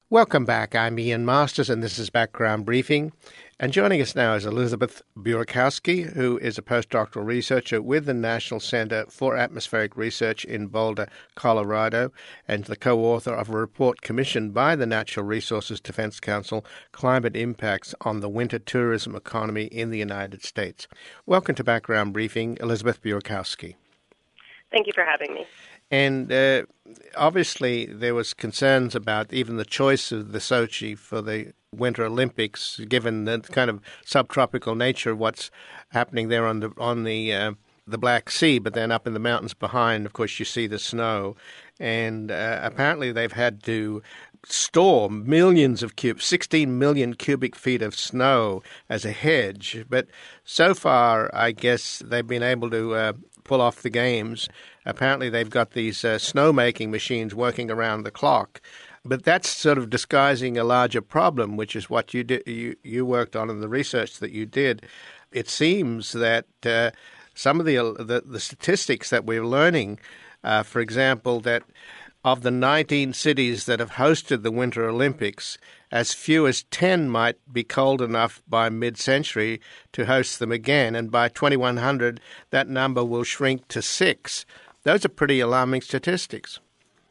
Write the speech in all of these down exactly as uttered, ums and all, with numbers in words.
Welcome back. I'm Ian Masters, and this is Background Briefing. And joining us now is Elizabeth Burakowski, who is a postdoctoral researcher with the National Center for Atmospheric Research in Boulder, Colorado, and the co-author of a report commissioned by the Natural Resources Defense Council, Climate Impacts on the Winter Tourism Economy in the United States. Welcome to Background Briefing, Elizabeth Burakowski. Thank you for having me. And uh, obviously there was concerns about even the choice of the Sochi for the Winter Olympics, given the kind of subtropical nature of what's happening there on the on the uh, the Black Sea. But then up in the mountains behind, of course, you see the snow, and uh, apparently they've had to store millions of cubes, sixteen million cubic feet of snow as a hedge. But so far, I guess they've been able to uh, pull off the games. Apparently they've got these uh, snow-making machines working around the clock. But that's sort of disguising a larger problem, which is what you did, you, you worked on in the research that you did. It seems that uh, some of the, the the statistics that we're learning, uh, for example, that of the nineteen cities that have hosted the Winter Olympics, as few as ten might be cold enough by mid-century to host them again, and by twenty-one hundred, that number will shrink to six. Those are pretty alarming statistics.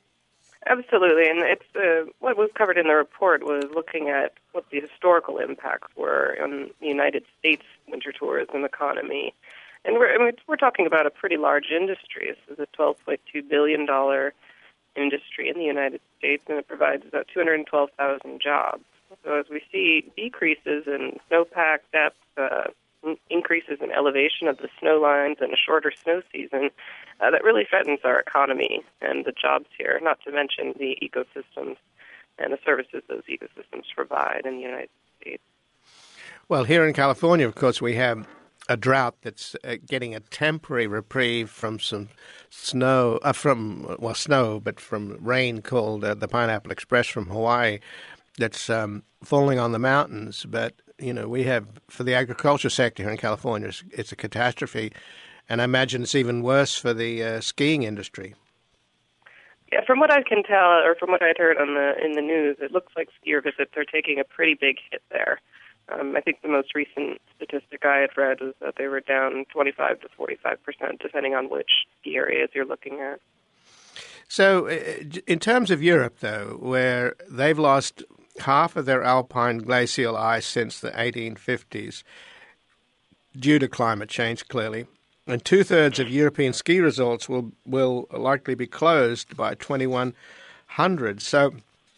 Absolutely, and it's uh, what was covered in the report was looking at what the historical impacts were on the United States winter tourism economy. And we're, I mean, we're talking about a pretty large industry. This is a twelve point two billion dollars industry in the United States, and it provides about two hundred twelve thousand jobs. So as we see decreases in snowpack depth, uh, increases in elevation of the snow lines and a shorter snow season, uh, that really threatens our economy and the jobs here, not to mention the ecosystems and the services those ecosystems provide in the United States. Well, here in California, of course, we have a drought that's uh, getting a temporary reprieve from some snow, uh, from, well, snow, but from rain called uh, the Pineapple Express from Hawaii that's um, falling on the mountains. But, you know, we have, for the agriculture sector here in California, it's, it's a catastrophe. And I imagine it's even worse for the uh, skiing industry. Yeah, from what I can tell, or from what I'd heard on the in the news, it looks like skier visits are taking a pretty big hit there. Um, I think the most recent statistic I had read was that they were down twenty-five to forty-five percent, depending on which ski areas you're looking at. So in terms of Europe, though, where they've lost half of their alpine glacial ice since the eighteen fifties, due to climate change, clearly, and two-thirds of European ski resorts will, will likely be closed by twenty-one hundred. So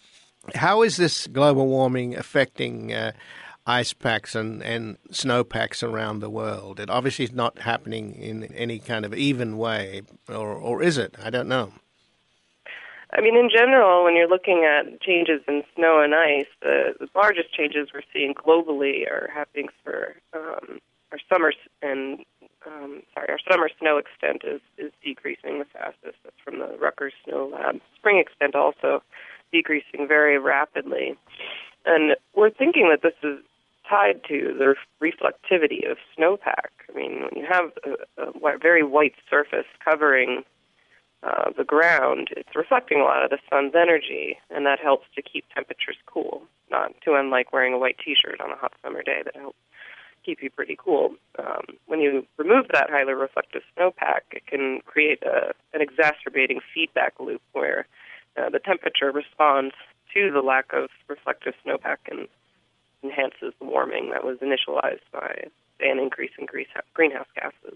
how is this global warming affecting uh, ice packs and, and snow packs around the world? It obviously is not happening in any kind of even way, or, or is it? I don't know. I mean, in general, when you're looking at changes in snow and ice, the, the largest changes we're seeing globally are happening for um, our summer and um, sorry, our summer snow extent is, is decreasing the fastest. That's from the Rutgers Snow Lab. Spring extent also decreasing very rapidly, and we're thinking that this is tied to the reflectivity of snowpack. I mean, when you have a, a very white surface covering uh, the ground, it's reflecting a lot of the sun's energy, and that helps to keep temperatures cool, not too unlike wearing a white T-shirt on a hot summer day that helps keep you pretty cool. Um, when you remove that highly reflective snowpack, it can create a, an exacerbating feedback loop where uh, the temperature responds to the lack of reflective snowpack and enhances the warming that was initialized by, say, an increase in greenhouse gases.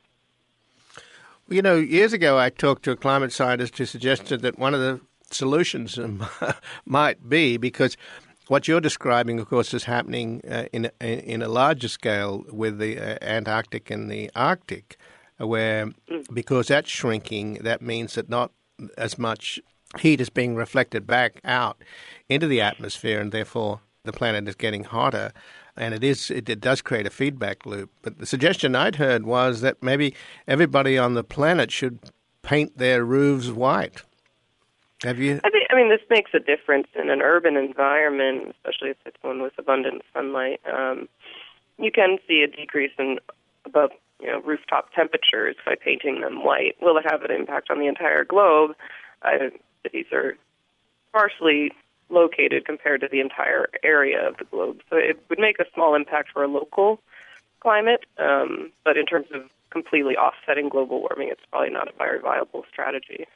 You know, years ago I talked to a climate scientist who suggested that one of the solutions might be, because what you're describing, of course, is happening uh, in, in a larger scale with the uh, Antarctic and the Arctic, where because that's shrinking, that means that not as much heat is being reflected back out into the atmosphere, and therefore the planet is getting hotter, and it is it, it does create a feedback loop. But the suggestion I'd heard was that maybe everybody on the planet should paint their roofs white. Have you? I think, I mean, this makes a difference in an urban environment, especially if it's one with abundant sunlight. Um, you can see a decrease in above, you know, rooftop temperatures by painting them white. Will it have an impact on the entire globe? I, cities are sparsely located compared to the entire area of the globe. So it would make a small impact for a local climate, um, but in terms of completely offsetting global warming, it's probably not a very viable strategy.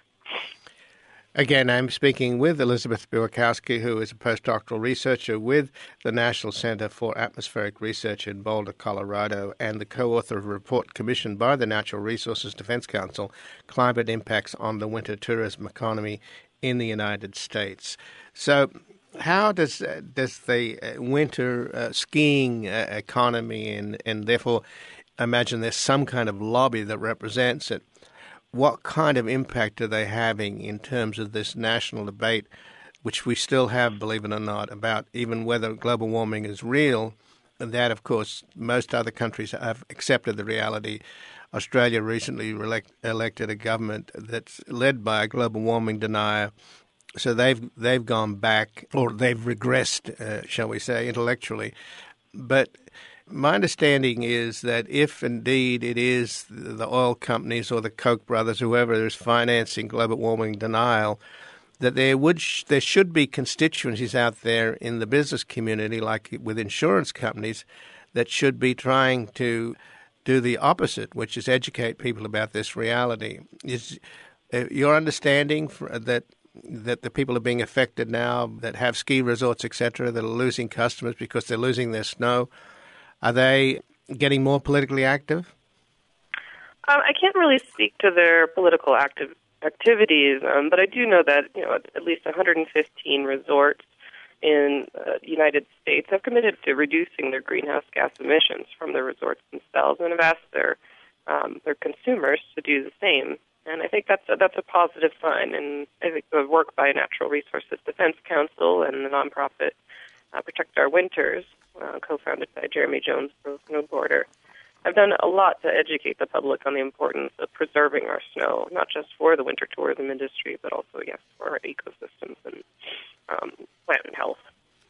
Again, I'm speaking with Elizabeth Białkowski, who is a postdoctoral researcher with the National Center for Atmospheric Research in Boulder, Colorado, and the co-author of a report commissioned by the Natural Resources Defense Council, Climate Impacts on the Winter Tourism Economy in the United States. So how does uh, does the uh, winter uh, skiing uh, economy, and, and therefore I imagine there's some kind of lobby that represents it, what kind of impact are they having in terms of this national debate, which we still have, believe it or not, about even whether global warming is real? And that, of course, most other countries have accepted the reality. Australia recently elect, elected a government that's led by a global warming denier. So they've they've gone back, or they've regressed, uh, shall we say, intellectually. But my understanding is that if indeed it is the oil companies or the Koch brothers, whoever is financing global warming denial, that there would sh- there should be constituencies out there in the business community, like with insurance companies, that should be trying to do the opposite, which is educate people about this reality. Is uh, your understanding for, that that the people are being affected now that have ski resorts, et cetera, that are losing customers because they're losing their snow? Are they getting more politically active? Um, I can't really speak to their political active activities, um, but I do know that you know at, at least one hundred fifteen resorts in uh, the United States have committed to reducing their greenhouse gas emissions from the resorts themselves, and have asked their um, their consumers to do the same. And I think that's a, that's a positive sign. And I think the work by Natural Resources Defense Council and the nonprofit uh, Protect Our Winters, Uh, co-founded by Jeremy Jones, pro snowboarder, have done a lot to educate the public on the importance of preserving our snow, not just for the winter tourism industry, but also, yes, for our ecosystems and um, plant and health.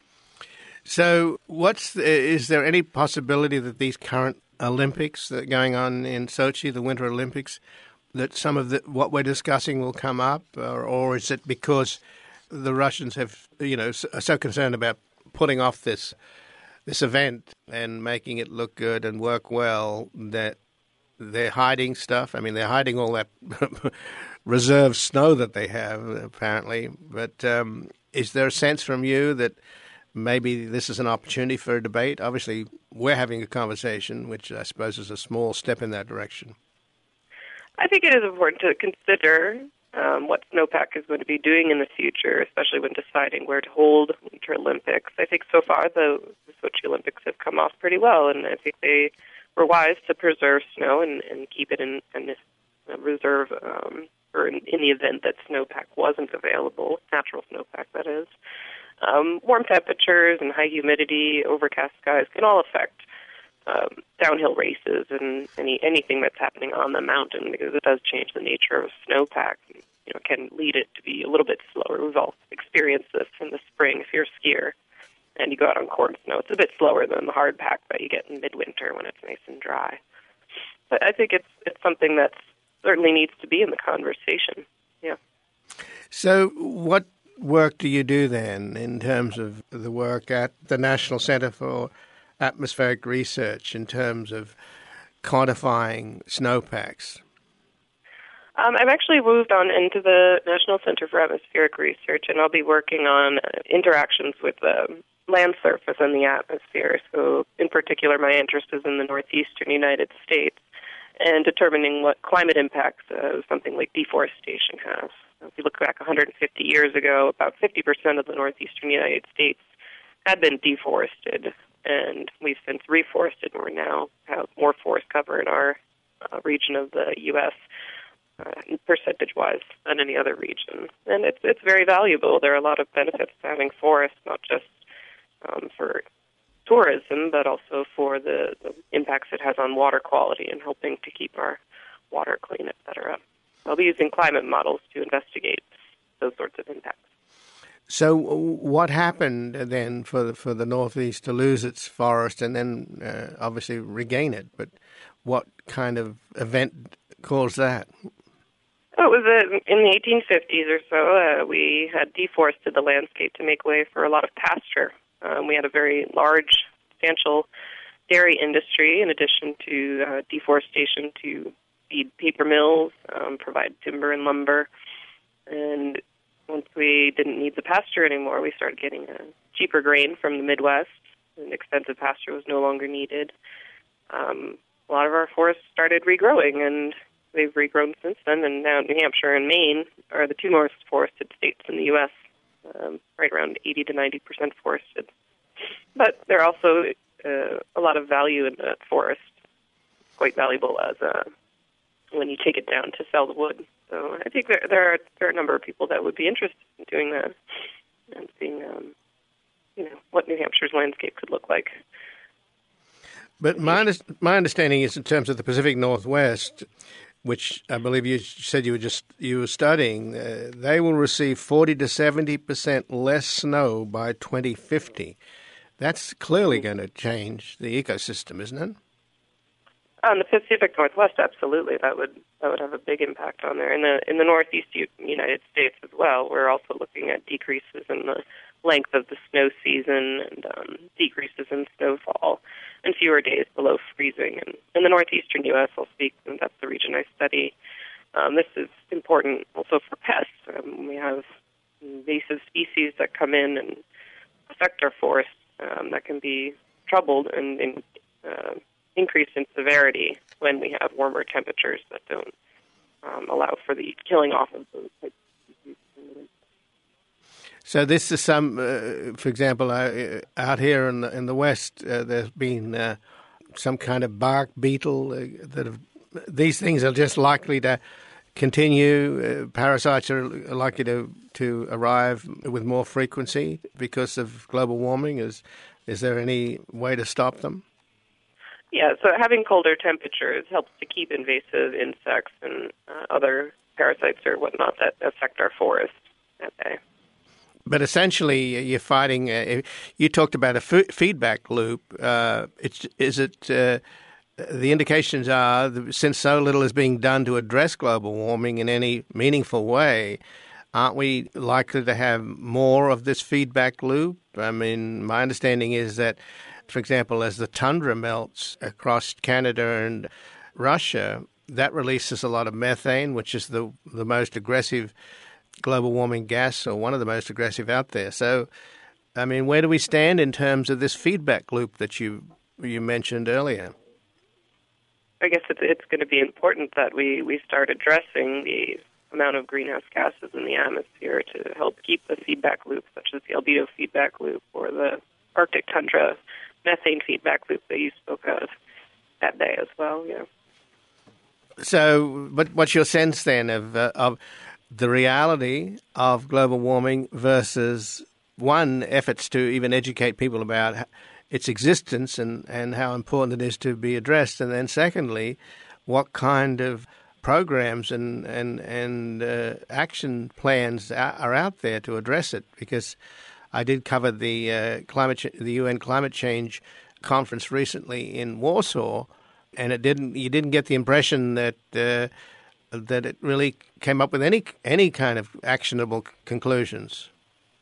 So what's the, is there any possibility that these current Olympics that are going on in Sochi, the Winter Olympics, that some of the, what we're discussing will come up, or, or is it because the Russians have, you know, are so concerned about putting off this this event and making it look good and work well that they're hiding stuff? I mean, they're hiding all that reserve snow that they have, apparently. But um, is there a sense from you that maybe this is an opportunity for a debate? Obviously, we're having a conversation, which I suppose is a small step in that direction. I think it is important to consider Um, what snowpack is going to be doing in the future, especially when deciding where to hold Winter Olympics. I think so far the, the Sochi Olympics have come off pretty well, and I think they were wise to preserve snow and, and keep it in, in this uh, reserve um, or in, in the event that snowpack wasn't available, natural snowpack, that is. Um, warm temperatures and high humidity, overcast skies can all affect Um, downhill races and any anything that's happening on the mountain, because it does change the nature of snowpack. You know, can lead it to be a little bit slower. We've all experienced this in the spring. If you're a skier and you go out on corn snow, it's a bit slower than the hard pack that you get in midwinter when it's nice and dry. But I think it's it's something that certainly needs to be in the conversation. Yeah. So, what work do you do then in terms of the work at the National Center for Atmospheric Research in terms of quantifying snowpacks? Um, I've actually moved on into the National Center for Atmospheric Research, and I'll be working on interactions with the land surface and the atmosphere. So, in particular, my interest is in the northeastern United States and determining what climate impacts uh, something like deforestation has. If you look back one hundred fifty years ago, about fifty percent of the northeastern United States had been deforested, and we've since reforested, and we now have more forest cover in our uh, region of the U S Uh, percentage-wise than any other region. And it's it's very valuable. There are a lot of benefits to having forests, not just um, for tourism, but also for the, the impacts it has on water quality and helping to keep our water clean, et cetera. I'll be using climate models to investigate those sorts of impacts. So what happened then for the, for the Northeast to lose its forest and then uh, obviously regain it? But what kind of event caused that? Well, it was uh, in the eighteen fifties or so, uh, we had deforested the landscape to make way for a lot of pasture. Um, we had a very large, substantial dairy industry in addition to uh, deforestation to feed paper mills, um, provide timber and lumber. And once we didn't need the pasture anymore, we started getting a cheaper grain from the Midwest, and extensive pasture was no longer needed. Um, a lot of our forests started regrowing, and they've regrown since then, and now New Hampshire and Maine are the two most forested states in the U S, um, right around eighty to ninety percent forested. But there are also uh, a lot of value in the forest, quite valuable as a, when you take it down to sell the wood. So I think there, there, are, there are a number of people that would be interested in doing that and seeing um, you know, what New Hampshire's landscape could look like. But my, my understanding is in terms of the Pacific Northwest, which I believe you said you were just you were studying, uh, they will receive forty to seventy percent less snow by twenty fifty. That's clearly going to change the ecosystem, isn't it? On the Pacific Northwest, absolutely, that would that would have a big impact on there. In the in the Northeast United States as well, we're also looking at decreases in the length of the snow season and um, decreases in snowfall and fewer days below freezing. And in the northeastern U S, I'll speak, and that's the region I study. Um, this is important also for pests. Um, we have invasive species that come in and affect our forests um, that can be troubled and, and uh, increase in severity when we have warmer temperatures that don't um, allow for the killing off of those types of species. So this is some, uh, for example, uh, out here in the, in the West, uh, there's been uh, some kind of bark beetle uh, that have, these things are just likely to continue. Uh, parasites are likely to, to arrive with more frequency because of global warming. Is is there any way to stop them? Yeah, so having colder temperatures helps to keep invasive insects and uh, other parasites or whatnot that affect our forests at bay. But essentially, you're fighting. Uh, you talked about a f- feedback loop. Uh, it's, is it? Uh, the indications are that since so little is being done to address global warming in any meaningful way, aren't we likely to have more of this feedback loop? I mean, my understanding is that, for example, as the tundra melts across Canada and Russia, that releases a lot of methane, which is the the most aggressive global warming gas, or one of the most aggressive out there. So, I mean, where do we stand in terms of this feedback loop that you you mentioned earlier? I guess it's, it's going to be important that we, we start addressing the amount of greenhouse gases in the atmosphere to help keep the feedback loop, such as the albedo feedback loop or the Arctic tundra methane feedback loop that you spoke of at bay as well. Yeah. So, but what's your sense then of uh, of the reality of global warming versus, one, efforts to even educate people about its existence and, and how important it is to be addressed, and then secondly, what kind of programs and and and uh, action plans are out there to address it? Because I did cover the uh, climate ch- the U N climate change conference recently in Warsaw, and it didn't you didn't get the impression that uh, that it really came up with any any kind of actionable conclusions.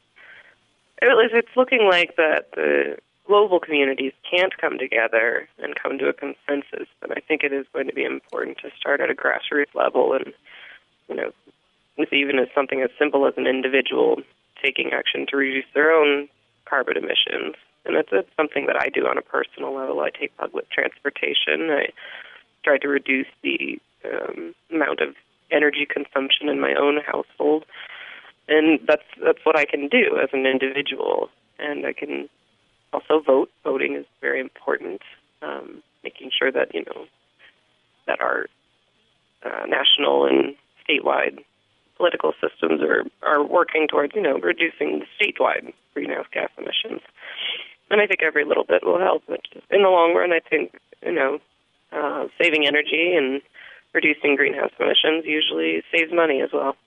It's looking like that the global communities can't come together and come to a consensus, and I think it is going to be important to start at a grassroots level, and you know, with even as something as simple as an individual taking action to reduce their own carbon emissions. And it's, it's something that I do on a personal level. I take public transportation. I try to reduce the um, amount of energy consumption in my own household, and that's that's what I can do as an individual. And I can also vote. Voting is very important. Um, making sure that you know that our uh, national and statewide political systems are are working towards you know reducing the statewide greenhouse gas emissions. And I think every little bit will help. But in the long run, I think you know uh, saving energy and reducing greenhouse emissions usually saves money as well.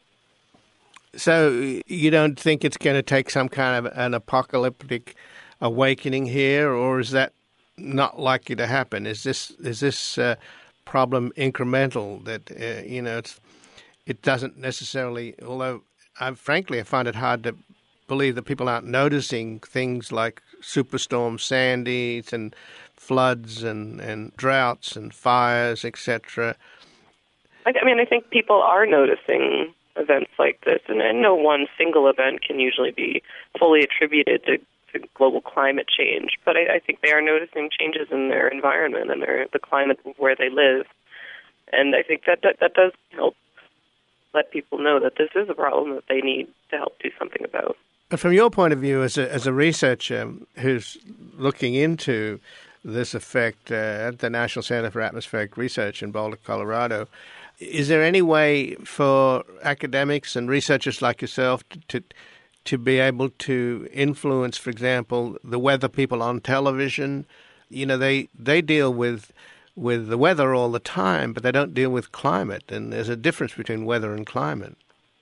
So you don't think it's going to take some kind of an apocalyptic awakening here, or is that not likely to happen? Is this is this uh, problem incremental? That uh, you know, it's it doesn't necessarily, although I, frankly I find it hard to believe that people aren't noticing things like Superstorm Sandys and floods and, and droughts and fires, et cetera. I, I mean, I think people are noticing events like this, and, and no one single event can usually be fully attributed to, to global climate change. But I, I think they are noticing changes in their environment and their, the climate where they live. And I think that, that that does help let people know that this is a problem that they need to help do something about. But from your point of view, as a, as a researcher who's looking into this effect uh, at the National Center for Atmospheric Research in Boulder, Colorado, is there any way for academics and researchers like yourself to, to to be able to influence, for example, the weather people on television? You know, they they deal with with the weather all the time, but they don't deal with climate, and there's a difference between weather and climate.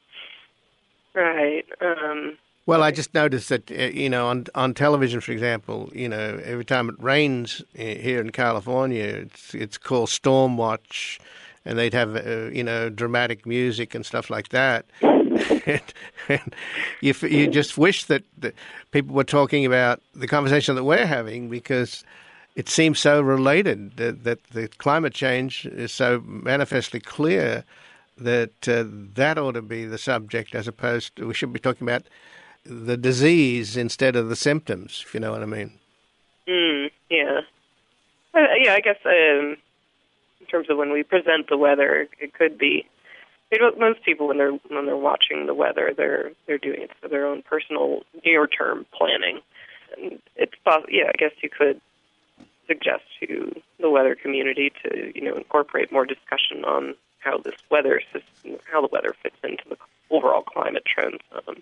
Right. Um, well, I just noticed that, uh, you know, on on television, for example, you know, every time it rains here in California, it's it's called Storm Watch, and they'd have, uh, you know, dramatic music and stuff like that. and, and you, you just wish that the people were talking about the conversation that we're having, because it seems so related, that, that the climate change is so manifestly clear that uh, that ought to be the subject, as opposed to, we should be talking about the disease instead of the symptoms, if you know what I mean. Mm, yeah. Uh, yeah, I guess um, in terms of when we present the weather, it could be, you know, most people when they're when they're watching the weather, they're they're doing it for their own personal near-term planning. And it's possible, yeah, I guess you could suggest to the weather community to, you know, incorporate more discussion on how this weather system, how the weather fits into the overall climate trends. Um,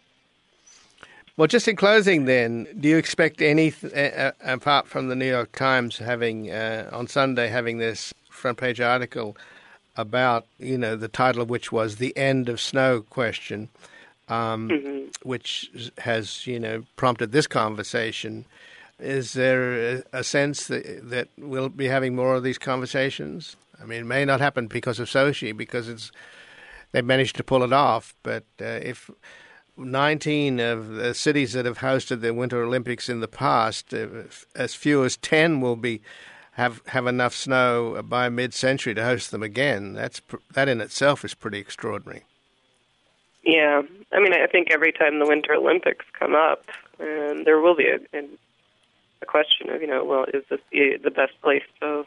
well, just in closing, then, do you expect any, uh, apart from the New York Times having uh, on Sunday having this front page article about, you know, the title of which was "The End of Snow Question," um, mm-hmm. which has, you know, prompted this conversation? Is there a, a sense that, that we'll be having more of these conversations? I mean, it may not happen because of Sochi, because it's they've managed to pull it off. But uh, if nineteen of the cities that have hosted the Winter Olympics in the past, uh, as few as ten will be have have enough snow by mid-century to host them again, that's that in itself is pretty extraordinary. Yeah, I mean, I think every time the Winter Olympics come up, and there will be a, a a question of, you know, well, is this the, the best place to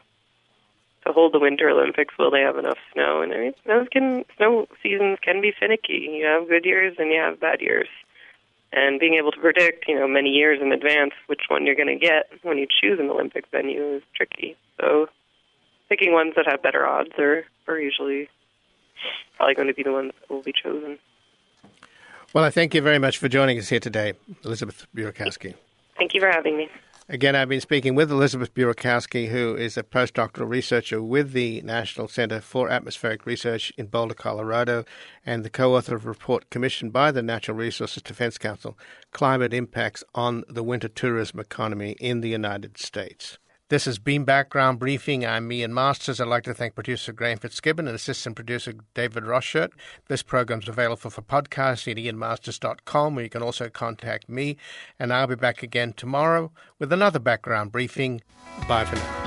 to hold the Winter Olympics? Will they have enough snow? And I mean, snow can snow seasons can be finicky. You have good years and you have bad years, and being able to predict, you know, many years in advance which one you're going to get when you choose an Olympic venue is tricky. So, picking ones that have better odds are are usually probably going to be the ones that will be chosen. Well, I thank you very much for joining us here today, Elizabeth Burakowski. Thank you for having me. Again, I've been speaking with Elizabeth Burakowski, who is a postdoctoral researcher with the National Center for Atmospheric Research in Boulder, Colorado, and the co-author of a report commissioned by the Natural Resources Defense Council, Climate Impacts on the Winter Tourism Economy in the United States. This has been Background Briefing. I'm Ian Masters. I'd like to thank producer Graham Fitzgibbon and assistant producer David Rosshirt. This program is available for podcast at ian masters dot com, where you can also contact me. And I'll be back again tomorrow with another Background Briefing. Bye for now.